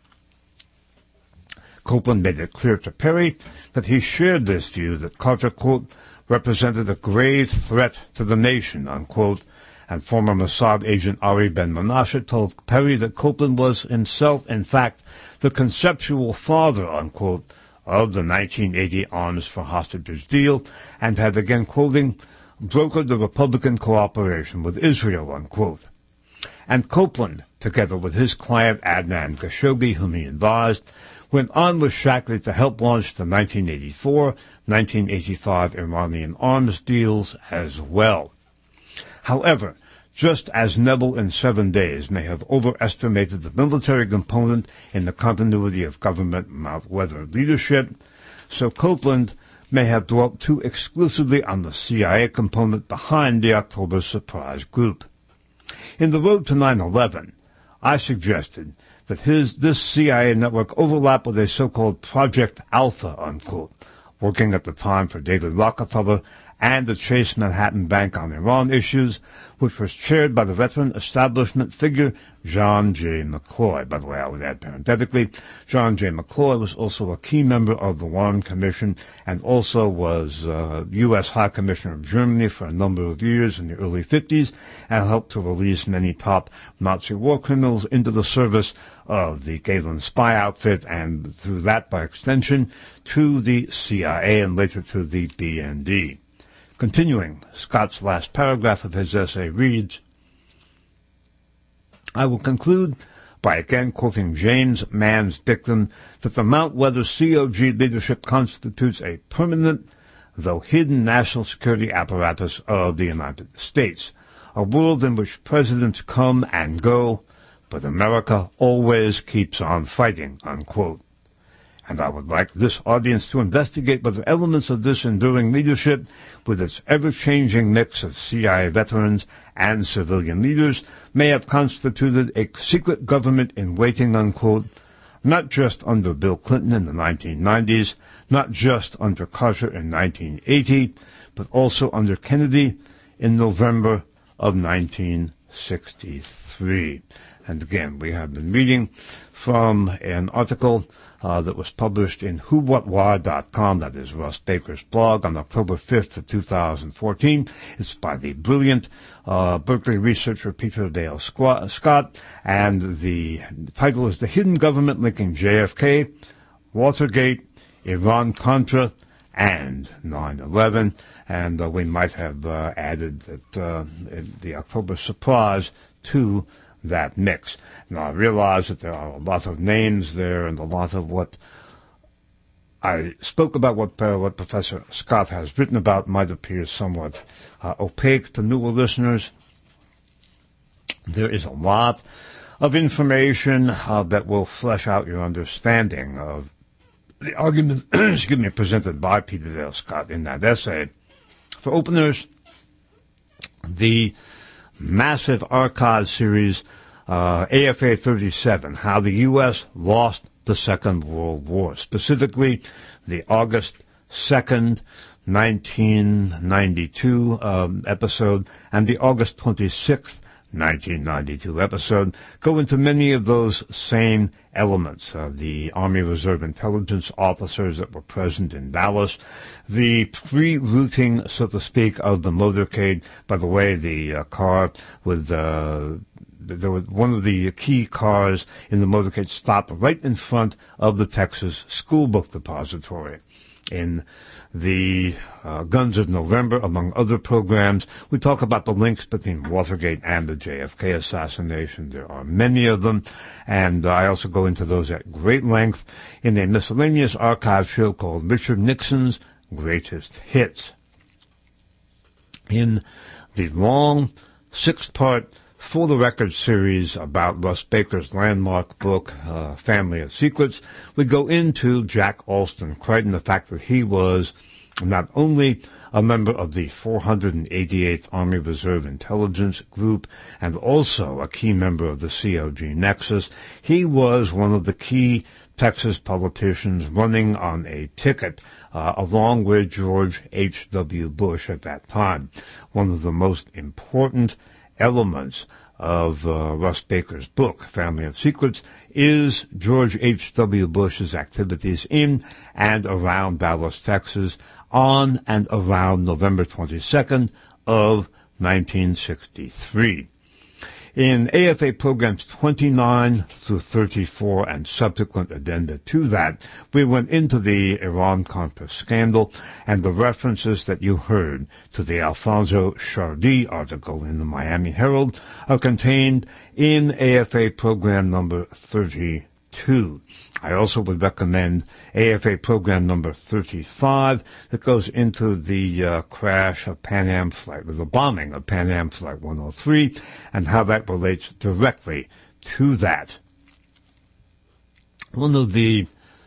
Copeland made it clear to Perry that he shared this view that Carter, quote, represented a grave threat to the nation, unquote, and former Mossad agent Ari Ben-Menashe told Perry that Copeland was himself, in fact, the conceptual father, unquote, of the nineteen eighty Arms for Hostages deal, and had, again quoting, brokered the Republican cooperation with Israel, unquote. And Copeland, together with his client Adnan Khashoggi, whom he advised, went on with Shackley to help launch the nineteen eighty-four nineteen eighty-five Iranian arms deals as well. However, just as Neville in Seven Days may have overestimated the military component in the continuity of government Mount Weather leadership, so Copeland may have dwelt too exclusively on the C I A component behind the October Surprise Group. In The Road to nine eleven, I suggested that his this C I A network overlapped with a so-called Project Alpha, unquote, working at the time for David Rockefeller and the Chase Manhattan Bank on Iran issues, which was chaired by the veteran establishment figure John J. McCloy. By the way, I would add parenthetically, John J. McCloy was also a key member of the Warren Commission and also was uh, U S High Commissioner of Germany for a number of years in the early fifties and helped to release many top Nazi war criminals into the service of the Gehlen spy outfit and through that, by extension, to the C I A and later to the B N D. Continuing, Scott's last paragraph of his essay reads, I will conclude by again quoting James Mann's dictum that the Mount Weather C O G leadership constitutes a permanent, though hidden, national security apparatus of the United States, a world in which presidents come and go, but America always keeps on fighting, unquote. And I would like this audience to investigate whether elements of this enduring leadership, with its ever-changing mix of C I A veterans and civilian leaders, may have constituted a secret government in waiting, unquote, not just under Bill Clinton in the nineteen nineties, not just under Carter in nineteen eighty, but also under Kennedy in November of nineteen sixty-three. And again, we have been reading from an article uh, that was published in who what why dot com. That is Russ Baker's blog on October fifth of two thousand fourteen. It's by the brilliant uh, Berkeley researcher Peter Dale Scott, and the title is The Hidden Government Linking J F K, Watergate, Iran-Contra, and nine eleven. And uh, we might have uh, added that uh, the October surprise to that mix. Now, I realize that there are a lot of names there and a lot of what I spoke about, what uh, what Professor Scott has written about might appear somewhat uh, opaque to newer listeners. There is a lot of information uh, that will flesh out your understanding of the argument, excuse me, presented by Peter Dale Scott in that essay. For openers, the massive archive series, uh, A F A thirty-seven, How the U S Lost the Second World War, specifically the August second, nineteen ninety-two um, episode and the August twenty-sixth, nineteen ninety-two episode, go into many of those same elements of uh, the Army Reserve intelligence officers that were present in Dallas, the pre-routing, so to speak, of the motorcade. By the way, the uh, car with uh, there was one of the key cars in the motorcade stopped right in front of the Texas School Book Depository. In the uh, Guns of November, among other programs, we talk about the links between Watergate and the J F K assassination. There are many of them, and I also go into those at great length in a miscellaneous archive show called Richard Nixon's Greatest Hits. In the long six-part For the Record series about Russ Baker's landmark book, uh, Family of Secrets, we go into Jack Alston Crichton, the fact that he was not only a member of the four hundred eighty-eighth Army Reserve Intelligence Group and also a key member of the C O G Nexus, he was one of the key Texas politicians running on a ticket uh, along with George H W Bush at that time. One of the most important elements of uh, Russ Baker's book, Family of Secrets, is George H W Bush's activities in and around Dallas, Texas, on and around November twenty-second of nineteen sixty-three. In A F A programs twenty-nine through thirty-four and subsequent addenda to that, we went into the Iran-Contra scandal, and the references that you heard to the Alfonso Chardy article in the Miami Herald are contained in A F A program number thirty-two. I also would recommend A F A program number thirty-five that goes into the uh, crash of Pan Am Flight, or the bombing of Pan Am Flight one oh three, and how that relates directly to that. One of the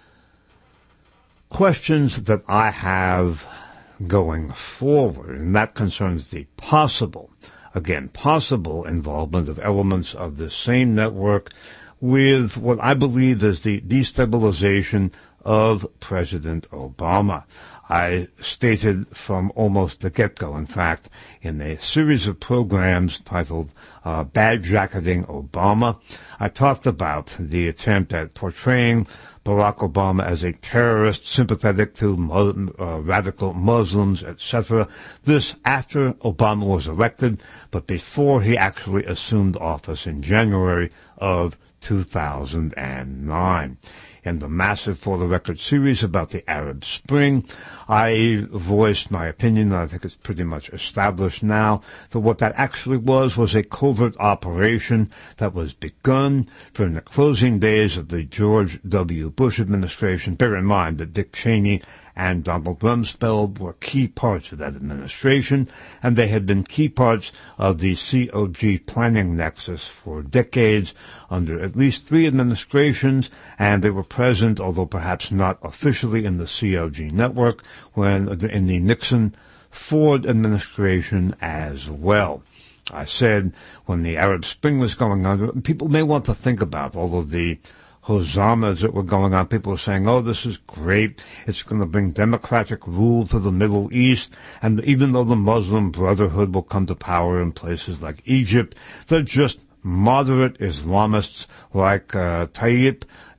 questions that I have going forward, and that concerns the possible, again, possible involvement of elements of the same network with what I believe is the destabilization of President Obama. I stated from almost the get-go, in fact, in a series of programs titled uh, Bad Jacketing Obama, I talked about the attempt at portraying Barack Obama as a terrorist sympathetic to mu- uh, radical Muslims, et cetera. This after Obama was elected, but before he actually assumed office in January of two thousand nine. In the massive For the Record series about the Arab Spring, I voiced my opinion, and I think it's pretty much established now, that what that actually was was a covert operation that was begun during the closing days of the George W. Bush administration. Bear in mind that Dick Cheney and Donald Rumsfeld were key parts of that administration, and they had been key parts of the C O G planning nexus for decades under at least three administrations, and they were present, although perhaps not officially in the C O G network, when in the Nixon-Ford administration as well. I said when the Arab Spring was going on, people may want to think about all of the hosannas that were going on. People were saying, oh, this is great. It's going to bring democratic rule to the Middle East. And even though the Muslim Brotherhood will come to power in places like Egypt, they're just moderate Islamists like uh, Tayyip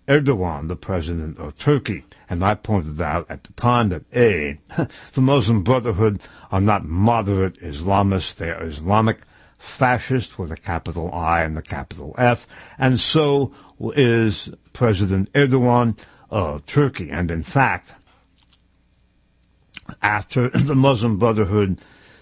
Erdogan, the president of Turkey. And I pointed out at the time that, A, the Muslim Brotherhood are not moderate Islamists, they are Islamic fascists with a capital I and a capital F, and so is President Erdogan of Turkey. And in fact, after the Muslim Brotherhood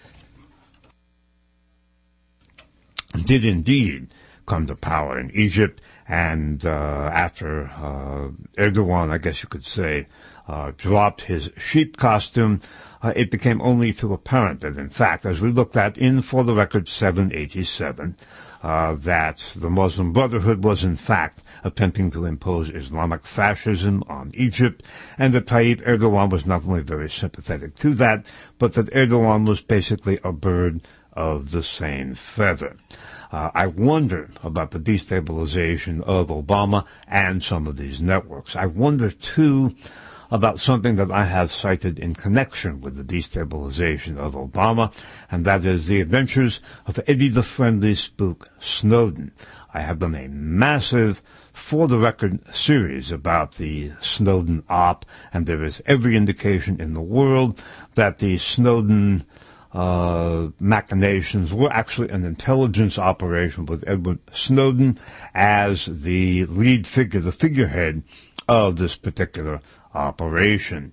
did indeed come to power in Egypt, and uh, after uh, Erdogan, I guess you could say, uh, dropped his sheep costume, uh, it became only too apparent that, in fact, as we looked at in For the Record seven eighty-seven, uh, that the Muslim Brotherhood was, in fact, attempting to impose Islamic fascism on Egypt, and that Tayyip Erdogan was not only very sympathetic to that, but that Erdogan was basically a bird of the same feather. Uh, I wonder about the destabilization of Obama and some of these networks. I wonder, too, about something that I have cited in connection with the destabilization of Obama, and that is the adventures of Eddie the Friendly Spook Snowden. I have done a massive For the Record series about the Snowden op, and there is every indication in the world that the Snowden Uh, machinations were actually an intelligence operation with Edward Snowden as the lead figure, the figurehead of this particular operation.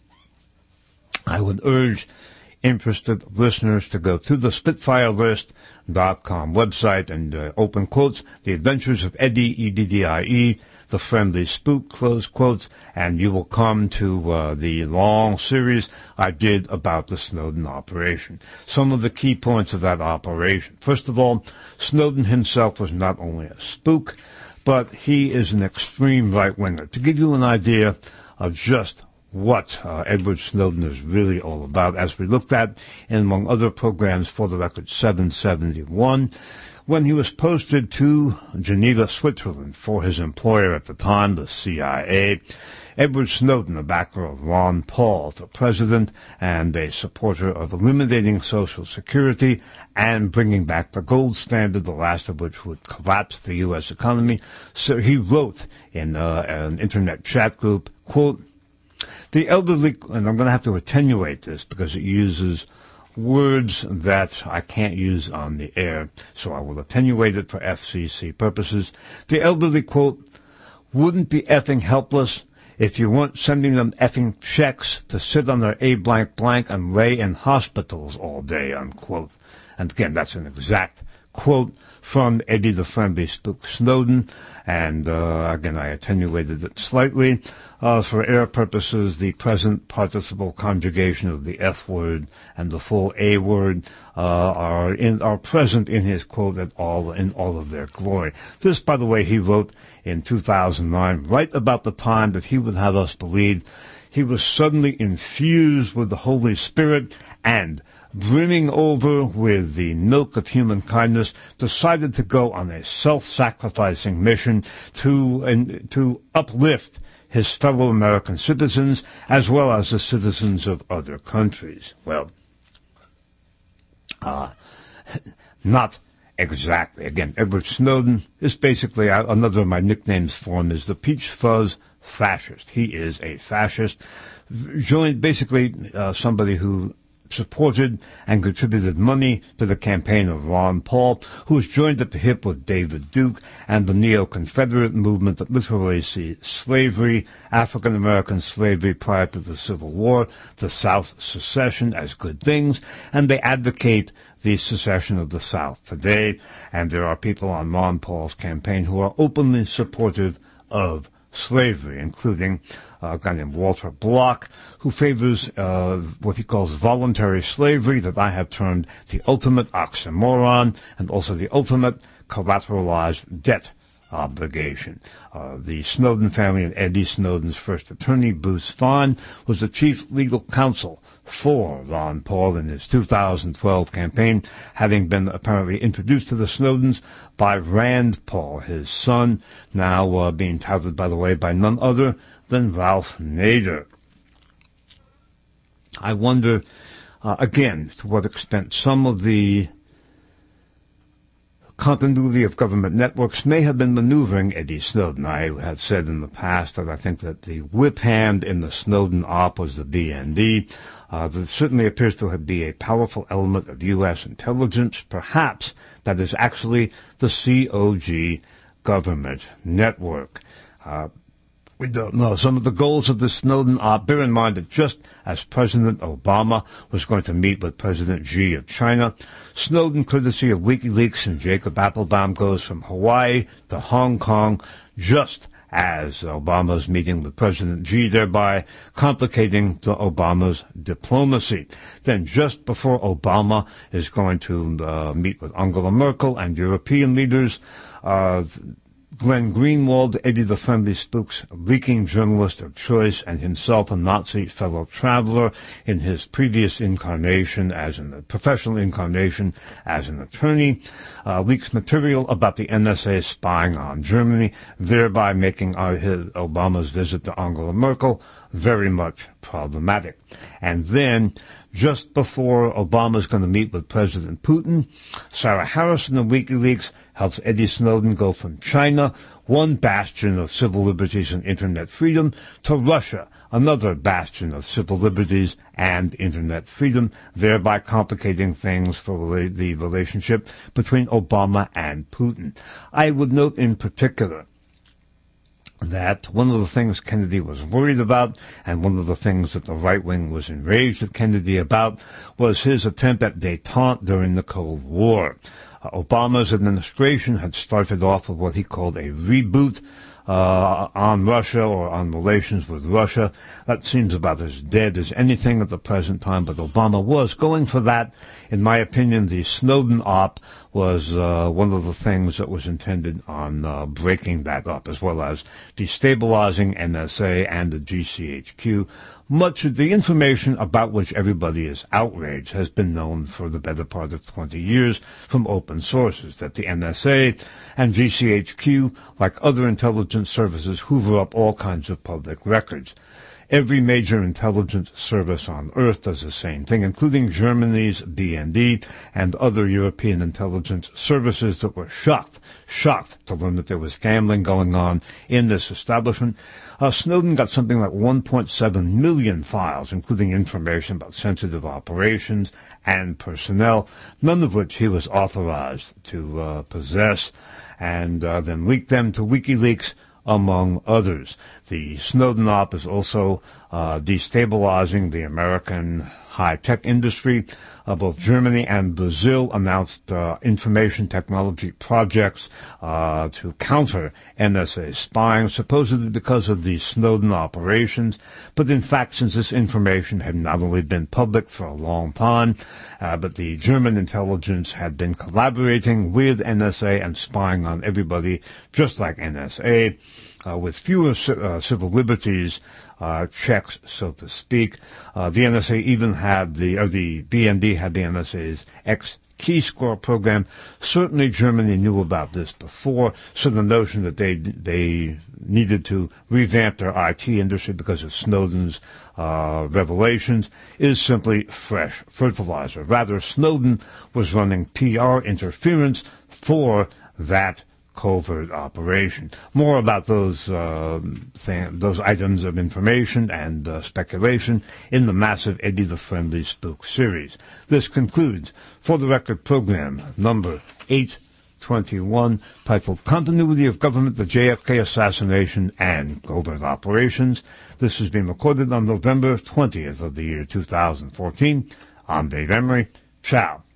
I would urge interested listeners to go to the Spitfire List dot com website and uh, open quotes, The Adventures of Eddie, E D D I E, the Friendly Spook, close quotes, and you will come to uh, the long series I did about the Snowden operation. Some of the key points of that operation. First of all, Snowden himself was not only a spook, but he is an extreme right-winger. To give you an idea of just what uh, Edward Snowden is really all about, as we looked at in, among other programs, For the Record seven seventy-one, when he was posted to Geneva, Switzerland for his employer at the time, the C I A. Edward Snowden, a backer of Ron Paul, the president, and a supporter of eliminating Social Security and bringing back the gold standard, the last of which would collapse the U S economy. So he wrote in uh, an internet chat group, quote, "The elderly," and I'm going to have to attenuate this because it uses words that I can't use on the air, so I will attenuate it for F C C purposes. "The elderly," quote, "wouldn't be effing helpless if you weren't sending them effing checks to sit on their A blank blank and lay in hospitals all day," unquote. And again, that's an exact quote from Eddie the Friendly Spook Snowden, and uh, again, I attenuated it slightly. Uh, for air purposes, the present participle conjugation of the F word and the full A word uh, are in are present in his quote at all in all of their glory. This, by the way, he wrote in two thousand nine, right about the time that he would have us believe he was suddenly infused with the Holy Spirit and, brimming over with the milk of human kindness, decided to go on a self-sacrificing mission to and, to uplift his fellow American citizens as well as the citizens of other countries. Well, uh, not exactly. Again, Edward Snowden is basically, uh, another of my nicknames for him is the Peach Fuzz Fascist. He is a fascist, joined basically uh, somebody who supported and contributed money to the campaign of Ron Paul, who was joined at the hip with David Duke and the neo-Confederate movement that literally sees slavery, African-American slavery prior to the Civil War, the South secession as good things, and they advocate the secession of the South today. And there are people on Ron Paul's campaign who are openly supportive of slavery, including uh, a guy named Walter Block, who favors uh, what he calls voluntary slavery, that I have termed the ultimate oxymoron, and also the ultimate collateralized debt obligation. Uh, the Snowden family and Eddie Snowden's first attorney, Bruce Fein, was the chief legal counsel for Ron Paul in his two thousand twelve campaign, having been apparently introduced to the Snowdens by Rand Paul, his son, now uh, being touted, by the way, by none other than Ralph Nader. I wonder, uh, again, to what extent some of the continuity of government networks may have been maneuvering Eddie Snowden. I had said in the past that I think that the whip hand in the Snowden op was the B N D. Uh, there certainly appears to be a powerful element of U S intelligence. Perhaps that is actually the C O G government network. Uh, We don't know. Some of the goals of the Snowden op, bear in mind that just as President Obama was going to meet with President Xi of China, Snowden, courtesy of WikiLeaks and Jacob Appelbaum, goes from Hawaii to Hong Kong just as Obama's meeting with President Xi, thereby complicating the Obama's diplomacy. Then just before Obama is going to uh, meet with Angela Merkel and European leaders, uh, Glenn Greenwald, Eddie the Friendly Spook's leaking journalist of choice and himself a Nazi fellow traveler in his previous incarnation as an professional incarnation as an attorney, uh, leaks material about the N S A spying on Germany, thereby making our, his, Obama's visit to Angela Merkel very much problematic. And then, just before Obama's going to meet with President Putin, Sarah Harrison of WikiLeaks helps Eddie Snowden go from China, one bastion of civil liberties and internet freedom, to Russia, another bastion of civil liberties and internet freedom, thereby complicating things for the relationship between Obama and Putin. I would note in particular that one of the things Kennedy was worried about, and one of the things that the right wing was enraged at Kennedy about, was his attempt at détente during the Cold War. Uh, Obama's administration had started off with what he called a reboot uh, on Russia, or on relations with Russia. That seems about as dead as anything at the present time, but Obama was going for that. In my opinion, the Snowden op was uh, one of the things that was intended on uh, breaking that up, as well as destabilizing N S A and the G C H Q. Much of the information about which everybody is outraged has been known for the better part of twenty years from open sources, that the N S A and G C H Q, like other intelligence services, hoover up all kinds of public records. Every major intelligence service on Earth does the same thing, including Germany's B N D and other European intelligence services that were shocked, shocked to learn that there was gambling going on in this establishment. Uh, Snowden got something like one point seven million files, including information about sensitive operations and personnel, none of which he was authorized to uh, possess, and uh, then leaked them to WikiLeaks, among others. The Snowden op is also uh, destabilizing the American high-tech industry. Uh, both Germany and Brazil announced uh, information technology projects uh, to counter N S A spying, supposedly because of the Snowden operations. But in fact, since this information had not only been public for a long time, uh, but the German intelligence had been collaborating with N S A and spying on everybody, just like N S A, uh, with fewer uh, civil liberties Uh, checks, so to speak. Uh, the N S A even had the, or the B N D had the N S A's X-Keyscore program. Certainly Germany knew about this before, so the notion that they, they needed to revamp their I T industry because of Snowden's uh, revelations is simply fresh fertilizer. Rather, Snowden was running P R interference for that covert operation. More about those uh, th- those items of information and uh, speculation in the massive Eddie the Friendly Spook series. This concludes For the Record program number eight twenty-one, titled Continuity of Government, the J F K Assassination, and Covert Operations. This has been recorded on November twentieth of the year two thousand fourteen. I'm Dave Emery. Ciao.